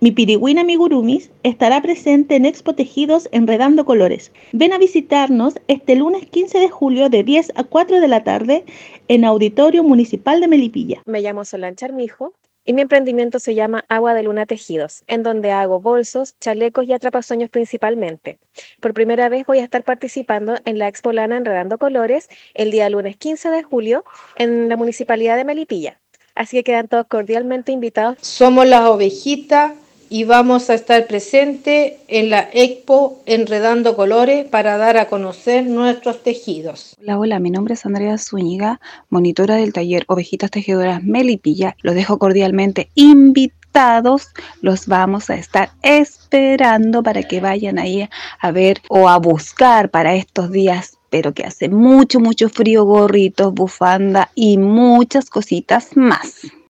Mi pirigüina amigurumis estará presente en Expo Tejidos Enredando Colores. Ven a visitarnos este lunes 15 de julio de 10 a 4 de la tarde en Auditorio Municipal de Melipilla. Me llamo Solange Armijo y mi emprendimiento se llama Agua de Luna Tejidos, en donde hago bolsos, chalecos y atrapasueños principalmente. Por primera vez voy a estar participando en la Expo Lana Enredando Colores el día lunes 15 de julio en la Municipalidad de Melipilla. Así que quedan todos cordialmente invitados. Somos las ovejitas y vamos a estar presentes en la Expo Enredando Colores para dar a conocer nuestros tejidos. Hola, mi nombre es Andrea Zúñiga, monitora del taller Ovejitas Tejedoras Melipilla. Los dejo cordialmente invitados. Los vamos a estar esperando para que vayan ahí a ver o a buscar para estos días, pero que hace mucho frío, gorritos, bufanda y muchas cositas más.